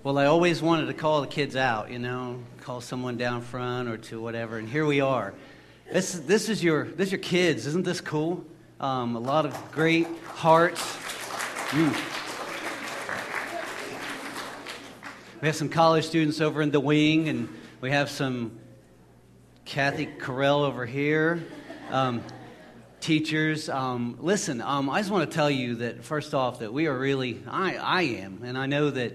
Well, I always wanted to call the kids out, call someone down front or to whatever, and here we are. This is your kids. Isn't this cool? A lot of great hearts. We have some college students over in the wing, and we have some Kathy Carell over here. Teachers, listen, I just want to tell you that, first off, that we are really, I am, and I know that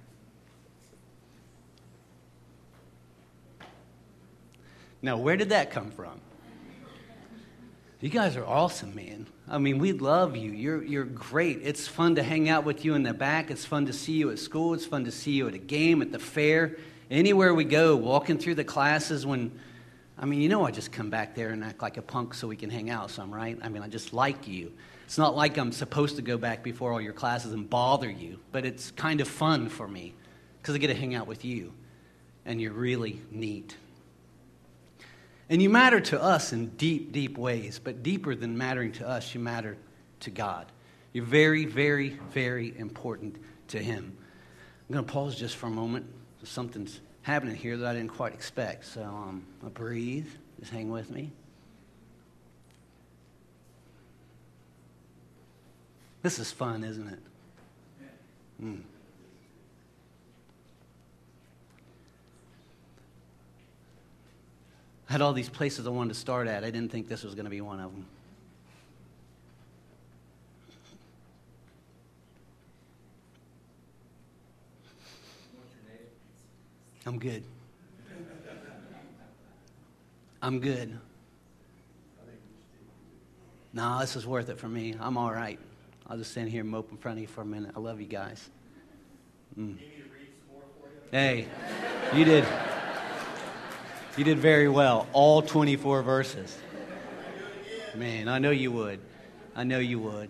now, where did that come from? You guys are awesome, man. I mean, we love you. You're great. It's fun to hang out with you in the back. It's fun to see you at school. It's fun to see you at a game, at the fair, anywhere we go, walking through the classes I just come back there and act like a punk so we can hang out some, right? I just like you. It's not like I'm supposed to go back before all your classes and bother you, but it's kind of fun for me because I get to hang out with you, and you're really neat. And you matter to us in deep, deep ways, but deeper than mattering to us, you matter to God. You're very, very, very important to Him. I'm going to pause just for a moment. Something's happening here that I didn't quite expect. So I'll breathe. Just hang with me. This is fun, isn't it? I had all these places I wanted to start at. I didn't think this was going to be one of them. I'm good. I'm good. No, this is worth it for me. I'm all right. I'll just stand here and mope in front of you for a minute. I love you guys. Hey, you did. You did very well. All 24 verses. Man, I know you would. I know you would.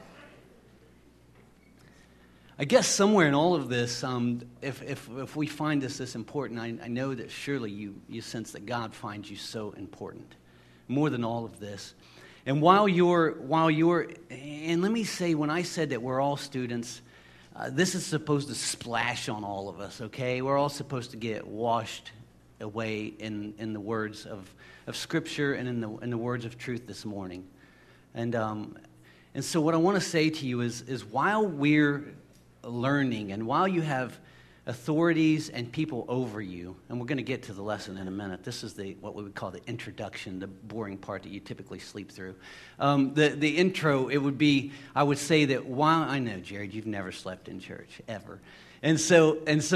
I guess somewhere in all of this, if we find this important, I know that surely you sense that God finds you so important, more than all of this. And while you're, and let me say, when I said that we're all students, this is supposed to splash on all of us, okay? We're all supposed to get washed away in the words of Scripture and in the words of truth this morning. And so what I want to say to you is while we're learning and while you have authorities and people over you, and we're going to get to the lesson in a minute. This is what we would call the introduction, the boring part that you typically sleep through. The intro, it would be, I would say that while, I know, Jared, you've never slept in church, ever. So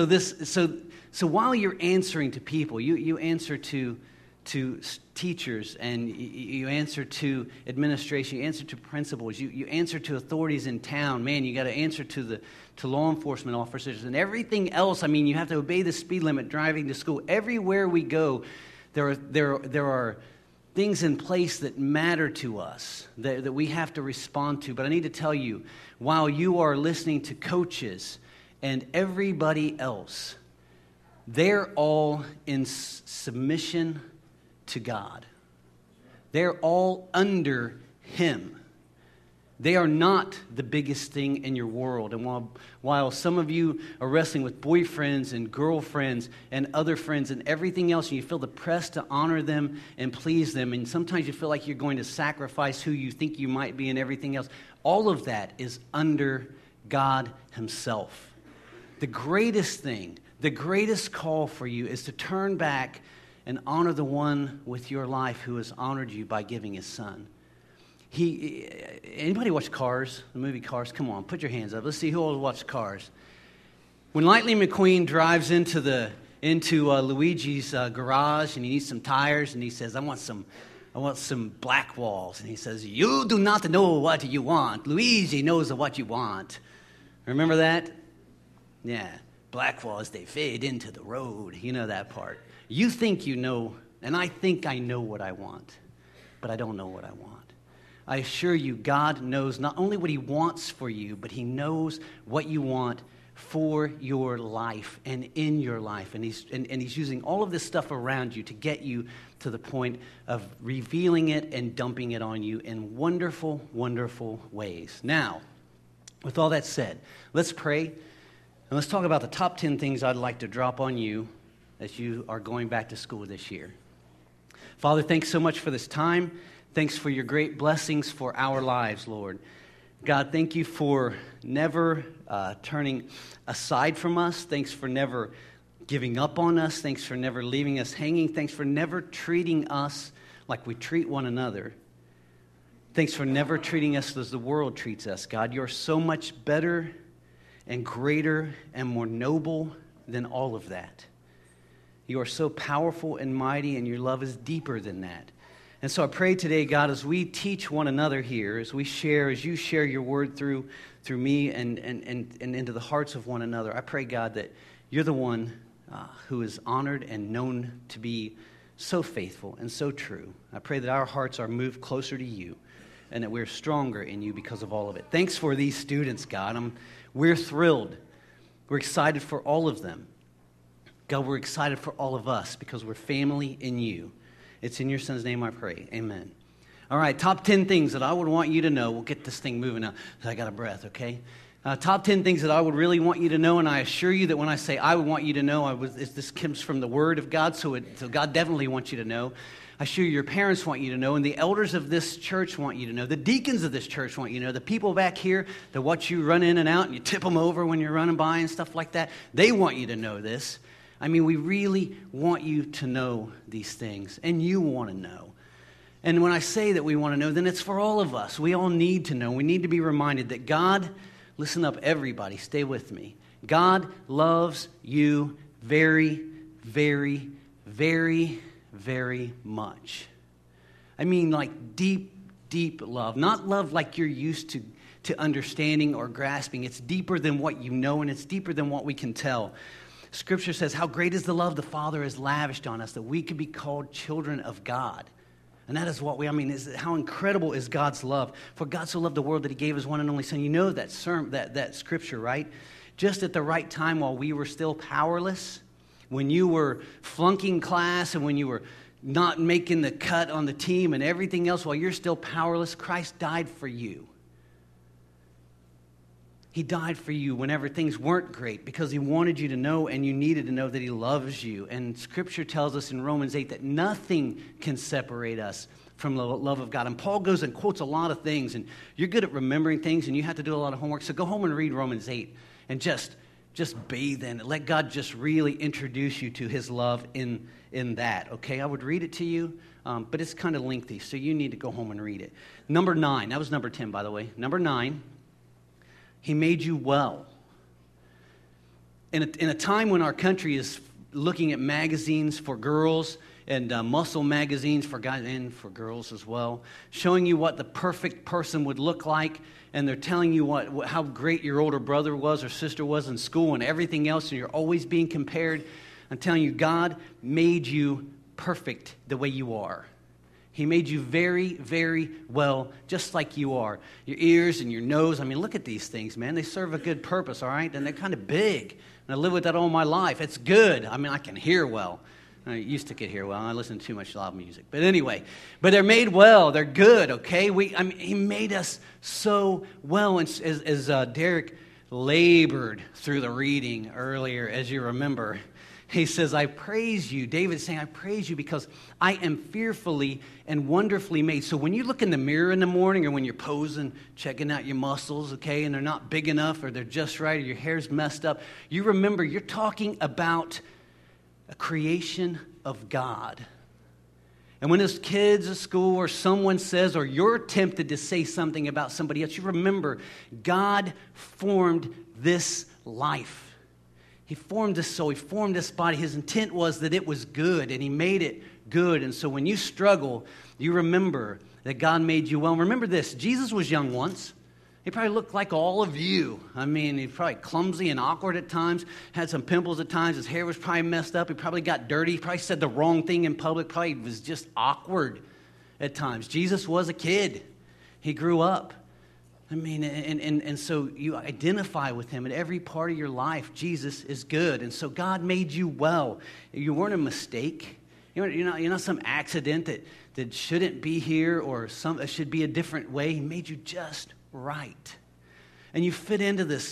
while you're answering to people, you answer to teachers, and you answer to administration, you answer to principals, you answer to authorities in town. Man, you got to answer to law enforcement officers and everything else. You have to obey the speed limit driving to school. Everywhere we go, there are things in place that matter to us that we have to respond to. But I need to tell you, while you are listening to coaches and everybody else, they're all in submission to God. They're all under Him. They are not the biggest thing in your world. And while some of you are wrestling with boyfriends and girlfriends and other friends and everything else, and you feel the press to honor them and please them, and sometimes you feel like you're going to sacrifice who you think you might be and everything else, all of that is under God Himself. The greatest thing, the greatest call for you is to turn back and honor the one with your life who has honored you by giving His Son. Anybody watch Cars, the movie Cars? Come on, put your hands up. Let's see who all watched Cars. When Lightning McQueen drives into Luigi's garage and he needs some tires, and he says, I want some black walls. And he says, you do not know what you want. Luigi knows what you want. Remember that? Yeah. Black walls, they fade into the road. You know that part. You think you know, and I think I know what I want, but I don't know what I want. I assure you, God knows not only what He wants for you, but He knows what you want for your life and in your life. And He's using all of this stuff around you to get you to the point of revealing it and dumping it on you in wonderful, wonderful ways. Now, with all that said, let's pray. And let's talk about the top 10 things I'd like to drop on you as you are going back to school this year. Father, thanks so much for this time. Thanks for your great blessings for our lives, Lord. God, thank you for never turning aside from us. Thanks for never giving up on us. Thanks for never leaving us hanging. Thanks for never treating us like we treat one another. Thanks for never treating us as the world treats us. God, you're so much better and greater and more noble than all of that. You are so powerful and mighty, and your love is deeper than that. And so I pray today, God, as we teach one another here, as you share your word through me and into the hearts of one another, I pray, God, that you're the one who is honored and known to be so faithful and so true. I pray that our hearts are moved closer to you and that we're stronger in you because of all of it. Thanks for these students, God. We're thrilled. We're excited for all of them. God, we're excited for all of us because we're family in you. It's in your son's name I pray. Amen. All right, top 10 things that I would want you to know. We'll get this thing moving now. I got a breath, okay? Top 10 things that I would really want you to know, and I assure you that when I say I would want you to know, this comes from the Word of God, so God definitely wants you to know. I assure you your parents want you to know, and the elders of this church want you to know. The deacons of this church want you to know. The people back here that watch you run in and out and you tip them over when you're running by and stuff like that, they want you to know this. I mean, we really want you to know these things, and you want to know. And when I say that we want to know, then it's for all of us. We all need to know. We need to be reminded that God, listen up, everybody, stay with me. God loves you very, very, very, very much. I mean, like deep, deep love. Not love like you're used to understanding or grasping. It's deeper than what you know, and it's deeper than what we can tell. Scripture says, how great is the love the Father has lavished on us that we could be called children of God. And that is what how incredible is God's love. For God so loved the world that he gave his one and only son. You know that scripture, right? Just at the right time while we were still powerless, when you were flunking class and when you were not making the cut on the team and everything else, while you're still powerless, Christ died for you. He died for you whenever things weren't great because he wanted you to know and you needed to know that he loves you. And Scripture tells us in Romans 8 that nothing can separate us from the love of God. And Paul goes and quotes a lot of things, and you're good at remembering things and you have to do a lot of homework. So go home and read Romans 8 and just bathe in it. Let God just really introduce you to his love in that, okay? I would read it to you, but it's kind of lengthy, so you need to go home and read it. Number 9, that was number 10, by the way. Number 9. He made you well. In a time when our country is looking at magazines for girls and muscle magazines for guys and for girls as well, showing you what the perfect person would look like, and they're telling you how great your older brother was or sister was in school and everything else, and you're always being compared. I'm telling you, God made you perfect the way you are. He made you very, very well, just like you are. Your ears and your nose, I mean, look at these things, man. They serve a good purpose, all right? And they're kind of big. And I live with that all my life. It's good. I mean, I can hear well. I used to could hear well. I listen to too much loud music. But anyway, but they're made well. They're good, okay? He made us so well. And as Derek labored through the reading earlier, as you remember, he says, I praise you. David's saying, I praise you because I am fearfully and wonderfully made. So when you look in the mirror in the morning or when you're posing, checking out your muscles, okay, and they're not big enough or they're just right or your hair's messed up, you remember you're talking about a creation of God. And when there's kids at school or someone says or you're tempted to say something about somebody else, you remember God formed this life. He formed this soul. He formed this body. His intent was that it was good, and he made it good. And so when you struggle, you remember that God made you well. Remember this, Jesus was young once. He probably looked like all of you. I mean, he's probably clumsy and awkward at times, had some pimples at times. His hair was probably messed up. He probably got dirty. He probably said the wrong thing in public. Probably was just awkward at times. Jesus was a kid. He grew up. I mean, and so you identify with him at every part of your life. Jesus is good. And so God made you well. You weren't a mistake. You're not some accident that shouldn't be here or should be a different way. He made you just right. And you fit into this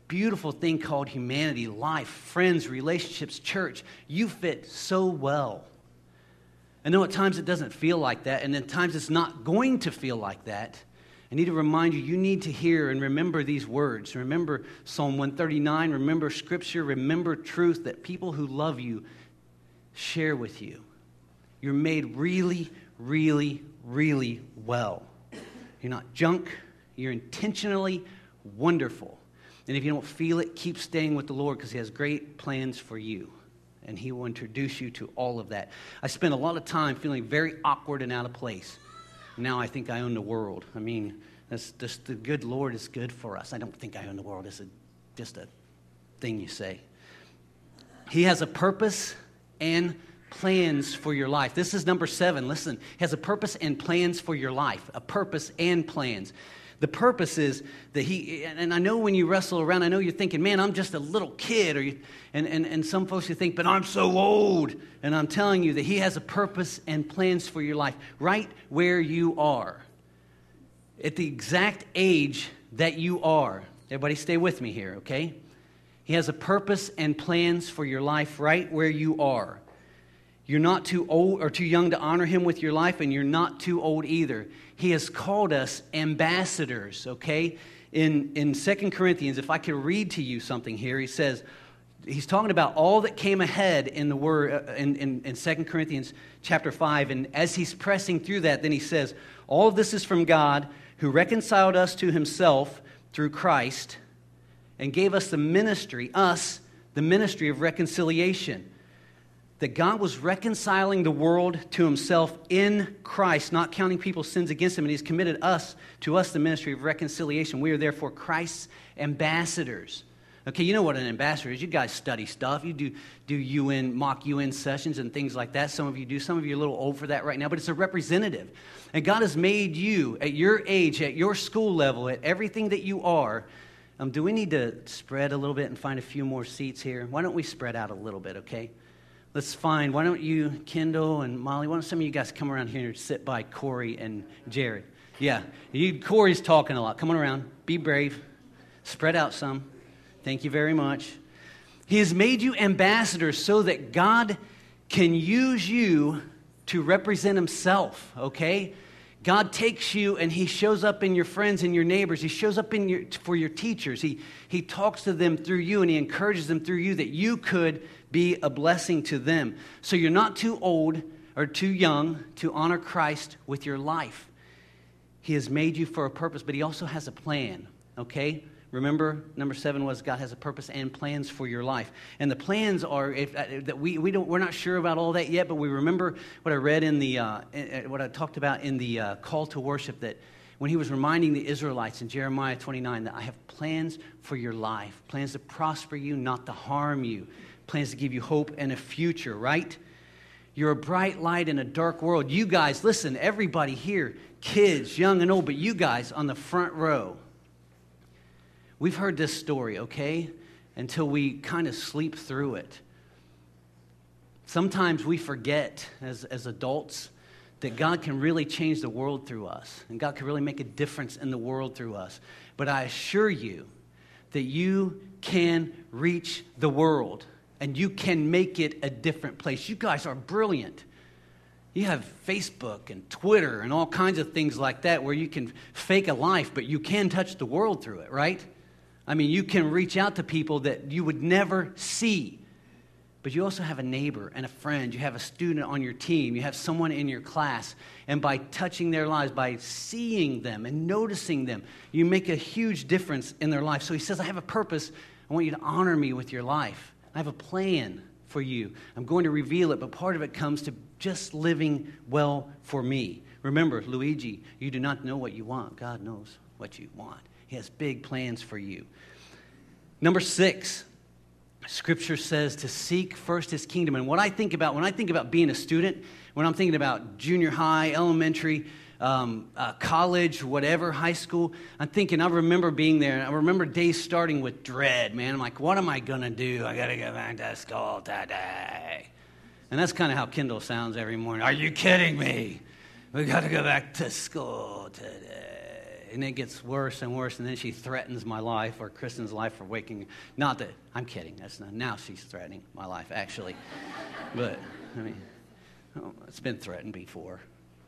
beautiful thing called humanity, life, friends, relationships, church. You fit so well. I know at times it doesn't feel like that, and at times it's not going to feel like that. I need to remind you, you need to hear and remember these words. Remember Psalm 139, remember Scripture, remember truth that people who love you share with you. You're made really, really, really well. You're not junk. You're intentionally wonderful. And if you don't feel it, keep staying with the Lord because He has great plans for you. And He will introduce you to all of that. I spent a lot of time feeling very awkward and out of place. Now I think I own the world. I mean, that's just the good Lord is good for us. I don't think I own the world. It's just a thing you say. He has a purpose and plans for your life. This is number 7. Listen, He has a purpose and plans for your life. A purpose and plans. The purpose is that He, and I know when you wrestle around, I know you're thinking, man, I'm just a little kid. And some folks you think, but I'm so old. And I'm telling you that He has a purpose and plans for your life right where you are. At the exact age that you are. Everybody stay with me here, okay? He has a purpose and plans for your life right where you are. You're not too old or too young to honor Him with your life, and you're not too old either. He has called us ambassadors, okay? In 2 Corinthians, if I could read to you something here, he says, he's talking about all that came ahead in the word in 2 Corinthians chapter 5, and as he's pressing through that, then he says, all of this is from God who reconciled us to Himself through Christ and gave us the ministry of reconciliation. That God was reconciling the world to Himself in Christ, not counting people's sins against Him, and He's committed to us the ministry of reconciliation. We are therefore Christ's ambassadors. Okay, you know what an ambassador is. You guys study stuff. You do mock UN sessions and things like that. Some of you do. Some of you are a little old for that right now, but it's a representative. And God has made you, at your age, at your school level, at everything that you are. Do we need to spread a little bit and find a few more seats here? Why don't we spread out a little bit, okay? Let's find, why don't you, Kendall and Molly, why don't some of you guys come around here and sit by Corey and Jared? Yeah, Corey's talking a lot. Come on around. Be brave. Spread out some. Thank you very much. He has made you ambassadors so that God can use you to represent Himself, okay? God takes you and He shows up in your friends and your neighbors. He shows up for your teachers. He talks to them through you and He encourages them through you that you could be a blessing to them. So you're not too old or too young to honor Christ with your life. He has made you for a purpose, but He also has a plan, okay? Remember, number 7 was God has a purpose and plans for your life. And the plans are that we're not sure about all that yet, but we remember what I read in what I talked about in the call to worship, that when He was reminding the Israelites in Jeremiah 29 that I have plans for your life, plans to prosper you, not to harm you, plans to give you hope and a future, right? You're a bright light in a dark world. You guys, listen, everybody here, kids, young and old, but you guys on the front row, we've heard this story, okay, until we kind of sleep through it. Sometimes we forget as adults that God can really change the world through us, and God can really make a difference in the world through us. But I assure you that you can reach the world, and you can make it a different place. You guys are brilliant. You have Facebook and Twitter and all kinds of things like that where you can fake a life, but you can touch the world through it, right? I mean, you can reach out to people that you would never see. But you also have a neighbor and a friend. You have a student on your team. You have someone in your class. And by touching their lives, by seeing them and noticing them, you make a huge difference in their life. So He says, I have a purpose. I want you to honor me with your life. I have a plan for you. I'm going to reveal it, but part of it comes to just living well for me. Remember, Luigi, you do not know what you want. God knows what you want. He has big plans for you. Number 6, Scripture says to seek first His kingdom. And what I think about when I think about being a student, when I'm thinking about junior high, elementary, college, whatever, high school, I'm thinking, I remember being there, and I remember days starting with dread, man. I'm like, what am I going to do? I got to go back to school today. And that's kind of how Kendall sounds every morning. Are you kidding me? We got to go back to school today. And it gets worse and worse, and then she threatens my life or Kristen's life for waking. Not that, I'm kidding. That's not, now she's threatening my life, actually. But, I mean, it's been threatened before.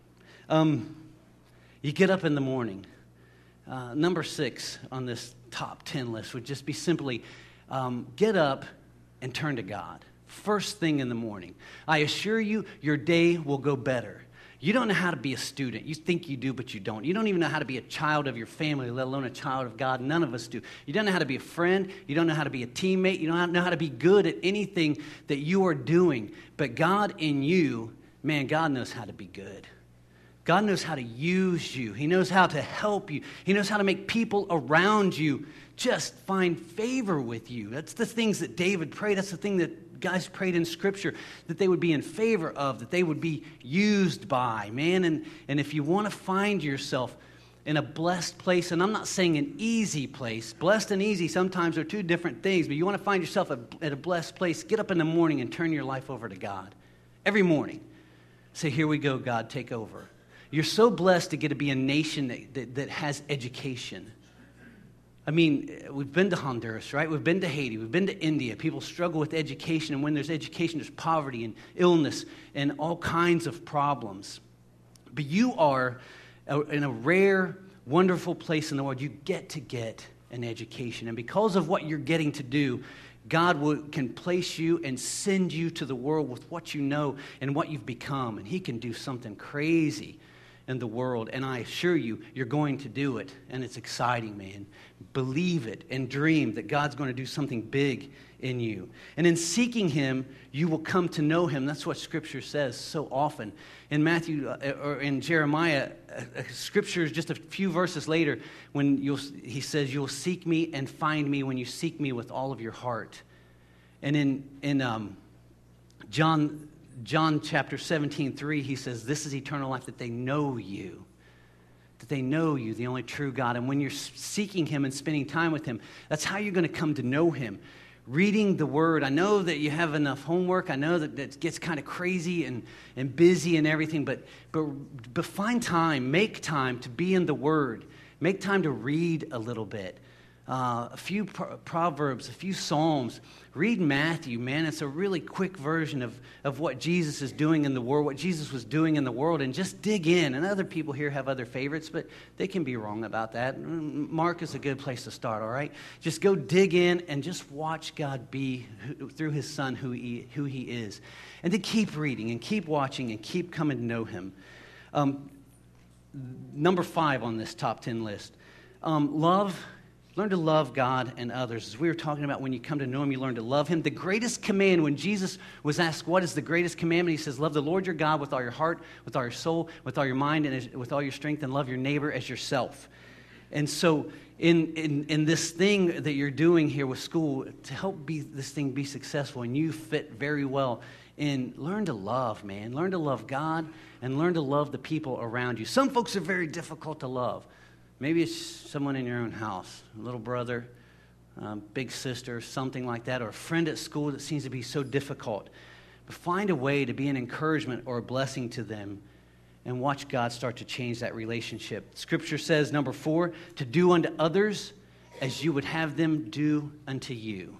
You get up in the morning. Number 6 on this top 10 list would just be simply get up and turn to God. First thing in the morning. I assure you, your day will go better. You don't know how to be a student. You think you do, but you don't. You don't even know how to be a child of your family, let alone a child of God. None of us do. You don't know how to be a friend. You don't know how to be a teammate. You don't know how to be good at anything that you are doing. But God in you, man, God knows how to be good. God knows how to use you. He knows how to help you. He knows how to make people around you just find favor with you. That's the things that David prayed. That's the thing that guys prayed in Scripture, that they would be in favor of, that they would be used by, man. And if you want to find yourself in a blessed place, and I'm not saying an easy place. Blessed and easy sometimes are two different things, but you want to find yourself at a blessed place, get up in the morning and turn your life over to God. Every morning. Say, here we go, God, take over. You're so blessed to get to be a nation that has education. I mean, we've been to Honduras, right? We've been to Haiti. We've been to India. People struggle with education, and when there's education, there's poverty and illness and all kinds of problems. But you are in a rare, wonderful place in the world. You get an education, and because of what you're getting to do, God can place you and send you to the world with what you know and what you've become, and He can do something crazy in the world, and I assure you, you're going to do it, and it's exciting, man. Believe it and dream that God's going to do something big in you. And in seeking Him, you will come to know Him. That's what Scripture says so often. In Matthew or in Jeremiah, Scripture is just a few verses later when He says, "You'll seek Me and find Me when you seek Me with all of your heart." And in John chapter 17:3, He says, "This is eternal life, that they know You." That they know You, the only true God. And when you're seeking Him and spending time with Him, that's how you're going to come to know Him. Reading the Word. I know that you have enough homework. I know that it gets kind of crazy and busy and everything, but find time, make time to be in the Word. Make time to read a little bit. A few Proverbs, a few Psalms. Read Matthew, man. It's a really quick version of what Jesus is doing in the world, what Jesus was doing in the world, and just dig in. And other people here have other favorites, but they can be wrong about that. Mark is a good place to start, all right? Just go dig in and just watch God be, through His Son, who He is. And then keep reading and keep watching and keep coming to know Him. Number 5 on this top 10 list. Learn to love God and others. As we were talking about, when you come to know Him, you learn to love Him. The greatest command, when Jesus was asked, what is the greatest commandment? He says, love the Lord your God with all your heart, with all your soul, with all your mind, and with all your strength, and love your neighbor as yourself. And so in this thing that you're doing here with school, to help this thing be successful, and you fit very well in, learn to love, man. Learn to love God, and learn to love the people around you. Some folks are very difficult to love. Maybe it's someone in your own house, a little brother, big sister, something like that, or a friend at school that seems to be so difficult. But find a way to be an encouragement or a blessing to them and watch God start to change that relationship. Scripture says, number 4, to do unto others as you would have them do unto you.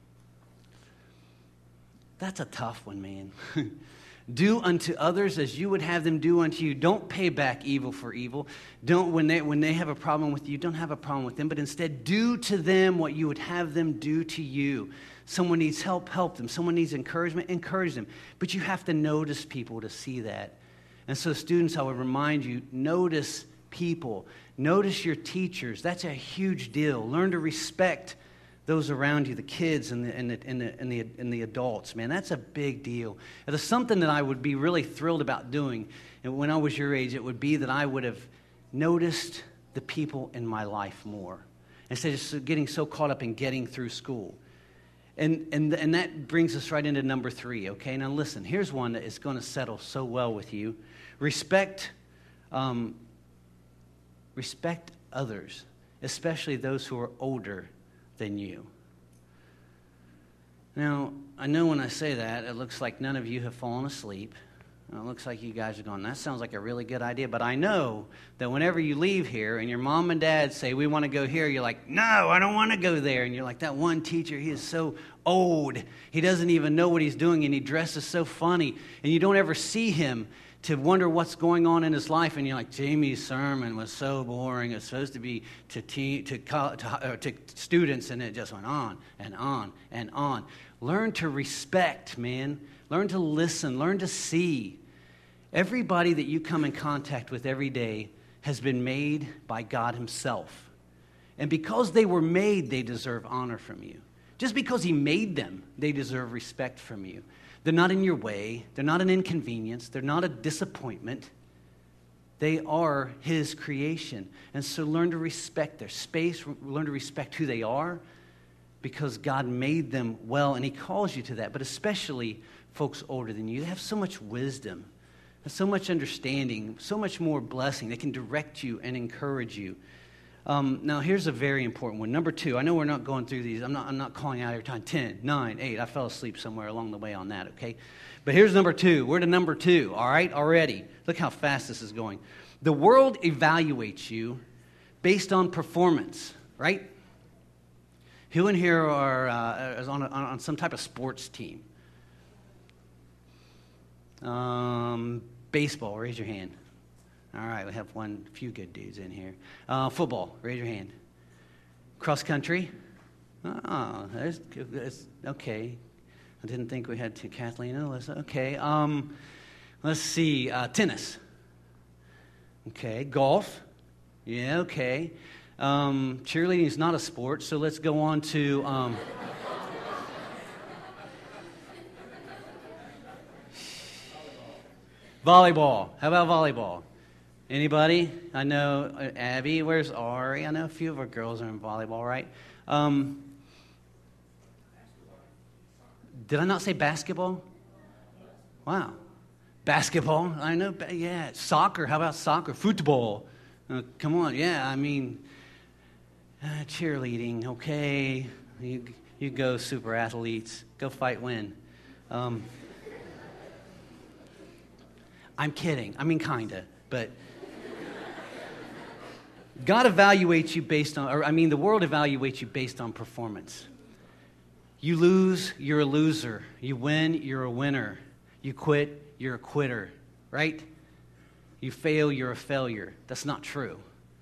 That's a tough one, man. Do unto others as you would have them do unto you. Don't pay back evil for evil. Don't, when they have a problem with you, don't have a problem with them, but instead do to them what you would have them do to you. Someone needs help, help them. Someone needs encouragement, encourage them. But you have to notice people to see that. And so students, I would remind you, notice people. Notice your teachers. That's a huge deal. Learn to respect those around you, the kids and the adults, man. That's a big deal. If there's something that I would be really thrilled about doing, and when I was your age, it would be that I would have noticed the people in my life more, instead of just getting so caught up in getting through school. And that brings us right into number 3, okay? Now listen, here's one that is going to settle so well with you. Respect others, especially those who are older than you. Now, I know when I say that, it looks like none of you have fallen asleep. It looks like you guys are going, that sounds like a really good idea. But I know that whenever you leave here and your mom and dad say, we want to go here, you're like, no, I don't want to go there. And you're like, that one teacher, he is so old. He doesn't even know what he's doing, and he dresses so funny. And you don't ever see him to wonder what's going on in his life. And you're like, Jamie's sermon was so boring. It's supposed to be to students, and it just went on and on and on. Learn to respect, man. Learn to listen. Learn to see. Everybody that you come in contact with every day has been made by God himself. And because they were made, they deserve honor from you. Just because he made them, they deserve respect from you. They're not in your way. They're not an inconvenience. They're not a disappointment. They are his creation. And so learn to respect their space. Learn to respect who they are, because God made them well, and he calls you to that. But especially folks older than you. They have so much wisdom, so much understanding, so much more blessing. They can direct you and encourage you. Now, here's a very important one. Number 2, I know we're not going through these. I'm not calling out every time. 10, 9, 8. I fell asleep somewhere along the way on that, okay? But here's number 2. We're to number 2, all right, already. Look how fast this is going. The world evaluates you based on performance, right? Who in here is on some type of sports team? Baseball, raise your hand. All right, we have a few good dudes in here. Football, raise your hand. Cross country? Oh, that's okay. I didn't think we had to. Kathleen and Alyssa. Okay. Let's see. Tennis. Okay. Golf. Yeah, okay. Cheerleading is not a sport, so let's go on to... volleyball. How about volleyball? Anybody? I know Abby. Where's Ari? I know a few of our girls are in volleyball, right? Did I not say basketball? Wow. Basketball. I know. Yeah. Soccer. How about soccer? Football. Come on. Yeah. I mean, cheerleading. Okay. You go, super athletes. Go fight, win. I'm kidding. I mean, kind of. But God evaluates you based on, the world evaluates you based on performance. You lose, you're a loser. You win, you're a winner. You quit, you're a quitter, right? You fail, you're a failure. That's not true.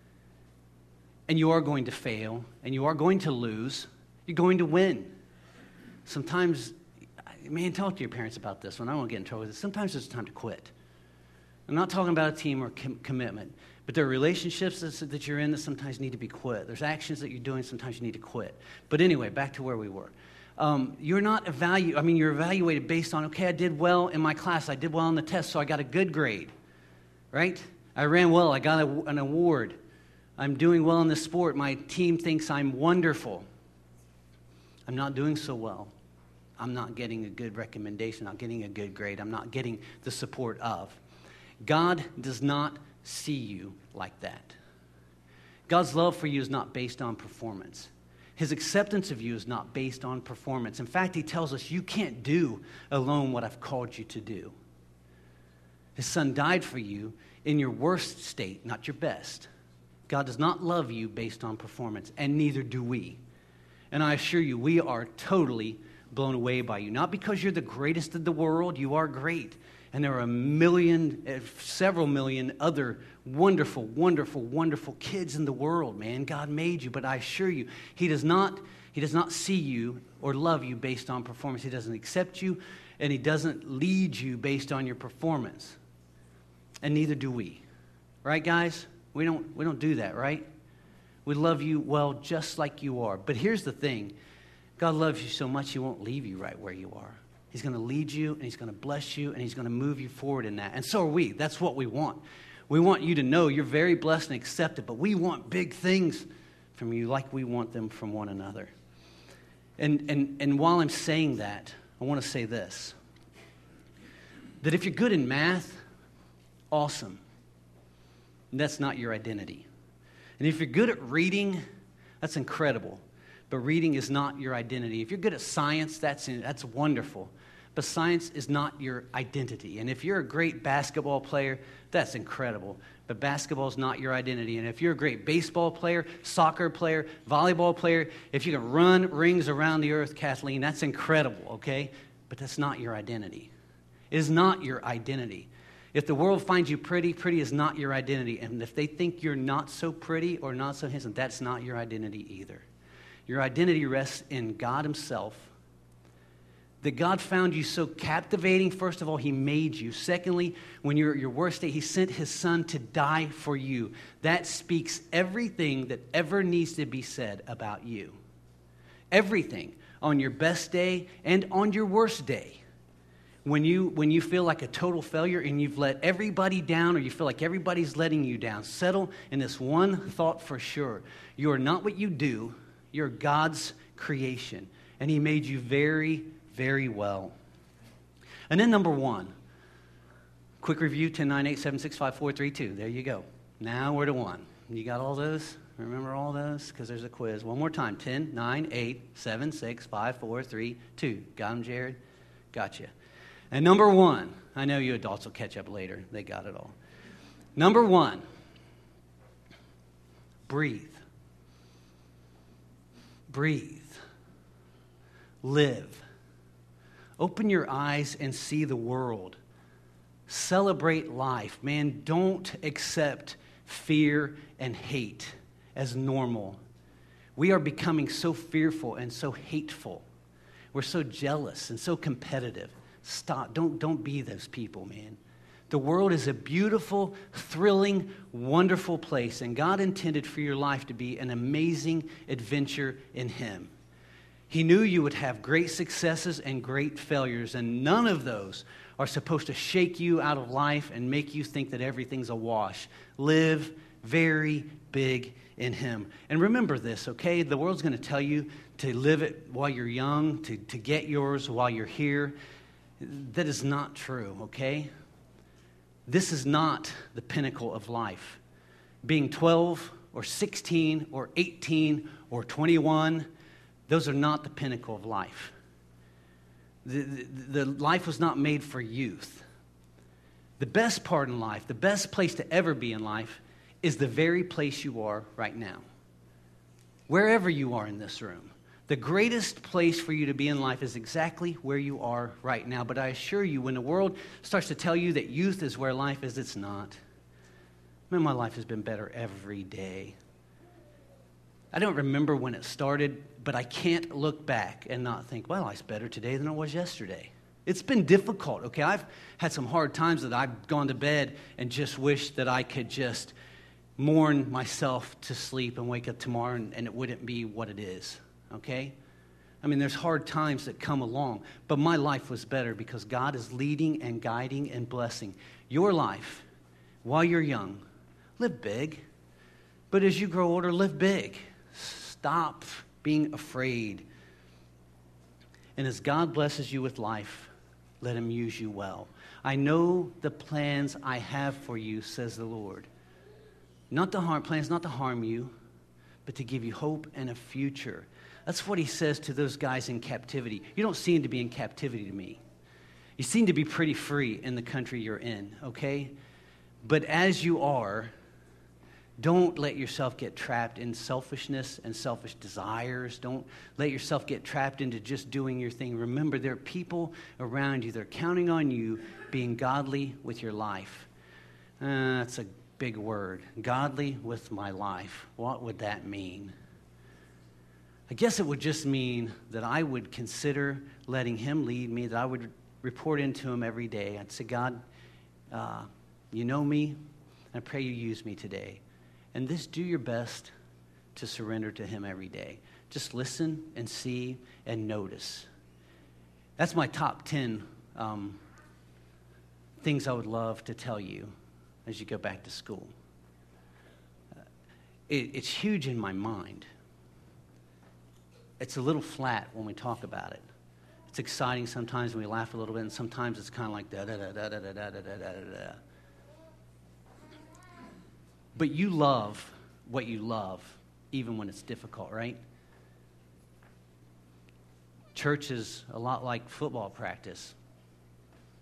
And you are going to fail, and you are going to lose. You're going to win. Sometimes, man, talk to your parents about this one. I don't want to get in trouble with this. Sometimes it's time to quit. I'm not talking about a team or commitment, but there are relationships that you're in that sometimes need to be quit. There's actions that you're doing sometimes you need to quit. But anyway, back to where we were. You're not you're evaluated based on, okay, I did well in my class. I did well on the test, so I got a good grade, right? I ran well. I got an award. I'm doing well in this sport. My team thinks I'm wonderful. I'm not doing so well. I'm not getting a good recommendation. I'm not getting a good grade. I'm not getting the support of. God does not see you like that. God's love for you is not based on performance. His acceptance of you is not based on performance. In fact, he tells us you can't do alone what I've called you to do. His son died for you in your worst state, not your best. God does not love you based on performance, and neither do we. And I assure you, we are totally blown away by you. Not because you're the greatest in the world. You are great. And there are several million other wonderful, wonderful, wonderful kids in the world, man. God made you, but I assure you, He does not see you or love you based on performance. He doesn't accept you, and He doesn't lead you based on your performance. And neither do we. Right, guys? We don't do that, right? We love you well just like you are. But here's the thing. God loves you so much He won't leave you right where you are. He's going to lead you, and He's going to bless you, and He's going to move you forward in that. And so are we. That's what we want. We want you to know you're very blessed and accepted, but we want big things from you like we want them from one another. And while I'm saying that, I want to say this. That if you're good in math, awesome. That's not your identity. And if you're good at reading, that's incredible. But reading is not your identity. If you're good at science, that's wonderful. but science is not your identity. And if you're a great basketball player, that's incredible. But basketball is not your identity. And if you're a great baseball player, soccer player, volleyball player, if you can run rings around the earth, Kathleen, that's incredible, okay? But that's not your identity. It is not your identity. If the world finds you pretty, pretty is not your identity. And if they think you're not so pretty or not so handsome, that's not your identity either. Your identity rests in God himself. That God found you so captivating. First of all, he made you. Secondly, when you're at your worst state, he sent his son to die for you. That speaks everything that ever needs to be said about you. Everything. On your best day and on your worst day. When you feel like a total failure and you've let everybody down, or you feel like everybody's letting you down, settle in this one thought for sure. You are not what you do. You're God's creation. And he made you very, very well. And then number one. Quick review, 10, 9, 8, 7, 6, 5, 4, 3, 2. There you go. Now we're to one. You got all those? Remember all those? Because there's a quiz. One more time. 10, 9, 8, 7, 6, 5, 4, 3, 2. Got them, Jared? Gotcha. And number one, I know you adults will catch up later. They got it all. Number one, breathe. Breathe. Live. Open your eyes and see the world. Celebrate life. Man, don't accept fear and hate as normal. We are becoming so fearful and so hateful. We're so jealous and so competitive. Stop. Don't be those people, man. The world is a beautiful, thrilling, wonderful place, and God intended for your life to be an amazing adventure in him. He knew you would have great successes and great failures, and none of those are supposed to shake you out of life and make you think that everything's a wash. Live very big in him. And remember this, okay? The world's going to tell you to live it while you're young, to get yours while you're here. That is not true, okay? This is not the pinnacle of life. Being 12 or 16 or 18 or 21, those are not the pinnacle of life. The life was not made for youth. The best part in life, the best place to ever be in life, is the very place you are right now. Wherever you are in this room. The greatest place for you to be in life is exactly where you are right now. But I assure you, when the world starts to tell you that youth is where life is, it's not. Man, my life has been better every day. I don't remember when it started, but I can't look back and not think, well, life's better today than it was yesterday. It's been difficult, okay? I've had some hard times that I've gone to bed and just wished that I could just mourn myself to sleep and wake up tomorrow and it wouldn't be what it is. Okay? I mean, there's hard times that come along, but my life was better because God is leading and guiding and blessing your life while you're young. Live big, but as you grow older, live big. Stop being afraid. And as God blesses you with life, let him use you well. I know the plans I have for you, says the Lord. Plans not to harm you, but to give you hope and a future. That's what he says to those guys in captivity. You don't seem to be in captivity to me. You seem to be pretty free in the country you're in, okay? But as you are, don't let yourself get trapped in selfishness and selfish desires. Don't let yourself get trapped into just doing your thing. Remember, there are people around you that are counting on you being godly with your life. That's a big word. Godly with my life. What would that mean? I guess it would just mean that I would consider letting him lead me, that I would report into him every day. I'd say, God, you know me, and I pray you use me today. And just do your best to surrender to him every day. Just listen and see and notice. That's my top 10 things I would love to tell you as you go back to school. It's huge in my mind. It's a little flat when we talk about it. It's exciting sometimes when we laugh a little bit, and sometimes it's kind of like da-da-da-da-da-da-da-da-da-da. But you love what you love, even when it's difficult, right? Church is a lot like football practice.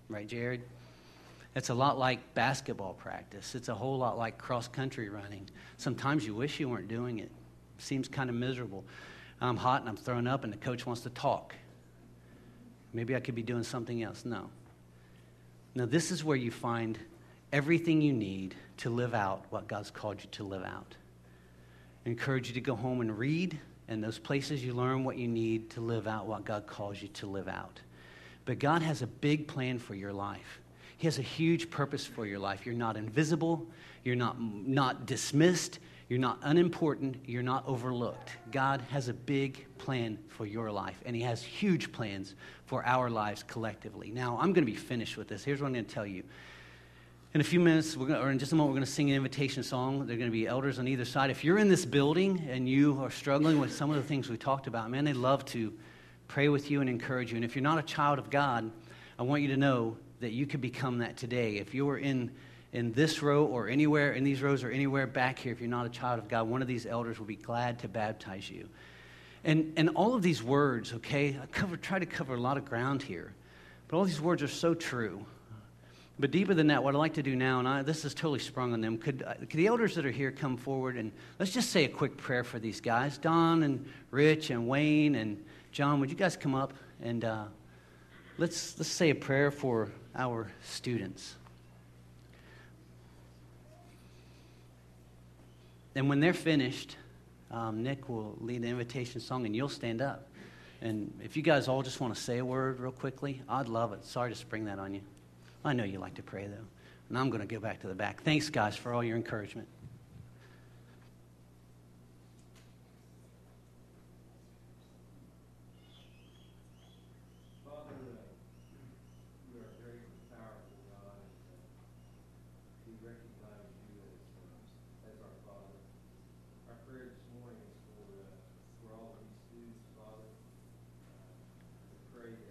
Right, Jared? It's a lot like basketball practice. It's a whole lot like cross-country running. Sometimes you wish you weren't doing it. Seems kind of miserable. I'm hot and I'm thrown up and the coach wants to talk. Maybe I could be doing something else. No. Now, this is where you find everything you need to live out what God's called you to live out. I encourage you to go home and read, and those places you learn what you need to live out what God calls you to live out. But God has a big plan for your life. He has a huge purpose for your life. You're not invisible. You're not dismissed. You're not unimportant. You're not overlooked. God has a big plan for your life, and He has huge plans for our lives collectively. Now, I'm going to be finished with this. Here's what I'm going to tell you. In a few minutes, or in just a moment, we're going to sing an invitation song. There are going to be elders on either side. If you're in this building and you are struggling with some of the things we talked about, man, they'd love to pray with you and encourage you. And if you're not a child of God, I want you to know that you could become that today. If you are in this row or anywhere in these rows or anywhere back here, if you're not a child of God, one of these elders will be glad to baptize you. And all of these words, okay, try to cover a lot of ground here, but all these words are so true. But deeper than that, what I'd like to do now, and this is totally sprung on them, could the elders that are here come forward and let's just say a quick prayer for these guys. Don and Rich and Wayne and John, would you guys come up and let's say a prayer for our students. And when they're finished, Nick will lead the invitation song and you'll stand up. And if you guys all just want to say a word real quickly, I'd love it. Sorry to spring that on you. I know you like to pray, though. And I'm going to go back to the back. Thanks, guys, for all your encouragement. Father, you are a great and powerful God. We recognize you as our Father. Our prayer this morning is for all of these students, Father. We pray that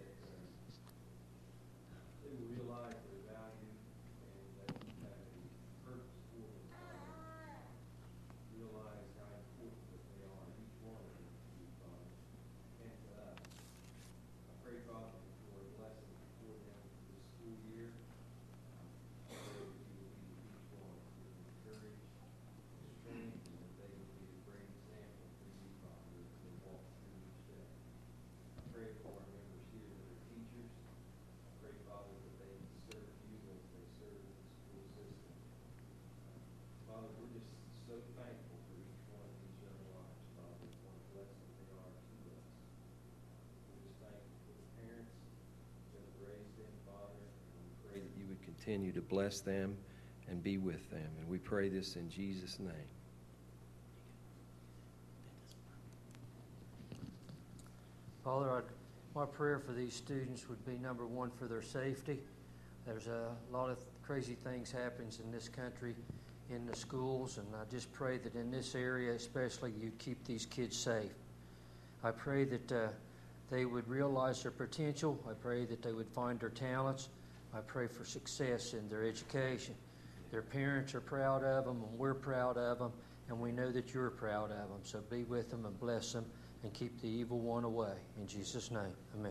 they will realize their value and that you have a purpose for them, Father. Realize how important that they are, each one of them to you, Father, and to us. I pray, Father, for a blessing for them this school year. I pray that you will be with each one with courage, strength, and that they will be a great example for you, Father, as they walk through each day. I pray for our members here that are teachers. I pray, Father, that they serve you as they serve the school system. Father, we're just so thankful for each one of these young lives, Father, what a blessing they are to us. We're just thankful for the parents that have raised them, Father, and we pray that you would continue to bless them and be with them. And we pray this in Jesus' name. Father, my prayer for these students would be, number one, for their safety. There's a lot of crazy things happens in this country, in the schools, and I just pray that in this area especially you keep these kids safe. I pray that they would realize their potential. I pray that they would find their talents. I pray for success in their education. Their parents are proud of them, and we're proud of them, and we know that you're proud of them. So be with them and bless them and keep the evil one away. In Jesus' name, amen.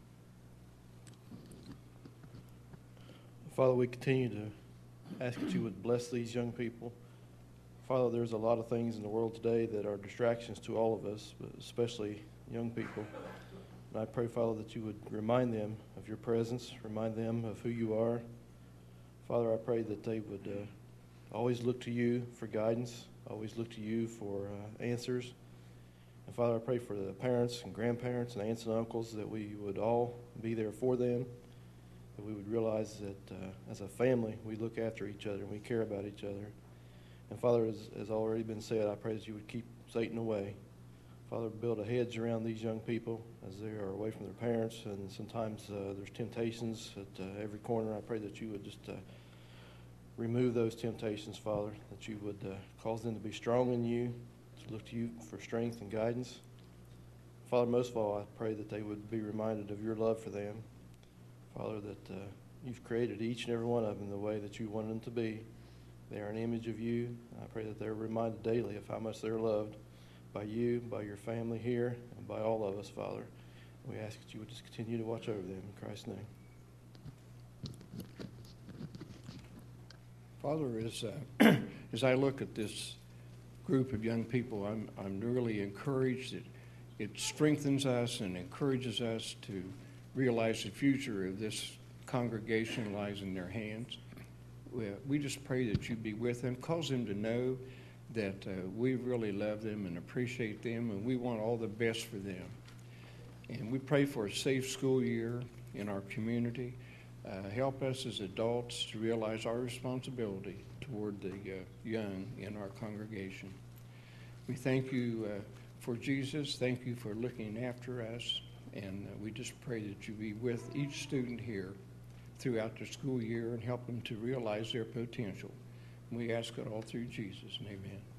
Father, we continue to ask that you would bless these young people. Father, there's a lot of things in the world today that are distractions to all of us, but especially young people. And I pray, Father, that you would remind them of your presence, remind them of who you are. Father, I pray that they would always look to you for guidance, always look to you for answers. And Father, I pray for the parents and grandparents and aunts and uncles that we would all be there for them, that we would realize that as a family we look after each other and we care about each other. And Father, as already been said, I pray that you would keep Satan away. Father, build a hedge around these young people as they are away from their parents, and sometimes there's temptations at every corner. I pray that you would just remove those temptations, Father, that you would cause them to be strong in you, to look to you for strength and guidance. Father, most of all, I pray that they would be reminded of your love for them. Father, that you've created each and every one of them the way that you wanted them to be. They are an image of you. I pray that they're reminded daily of how much they're loved by you, by your family here, and by all of us, Father. We ask that you would just continue to watch over them. In Christ's name. Father, as I look at this group of young people, I'm really encouraged that it strengthens us and encourages us to realize the future of this congregation lies in their hands. We just pray that you be with them, cause them to know that we really love them and appreciate them, and we want all the best for them. And we pray for a safe school year in our community. Help us as adults to realize our responsibility toward the young in our congregation. We thank you for Jesus. Thank you for looking after us. And we just pray that you be with each student here throughout the school year and help them to realize their potential. And we ask it all through Jesus. And amen.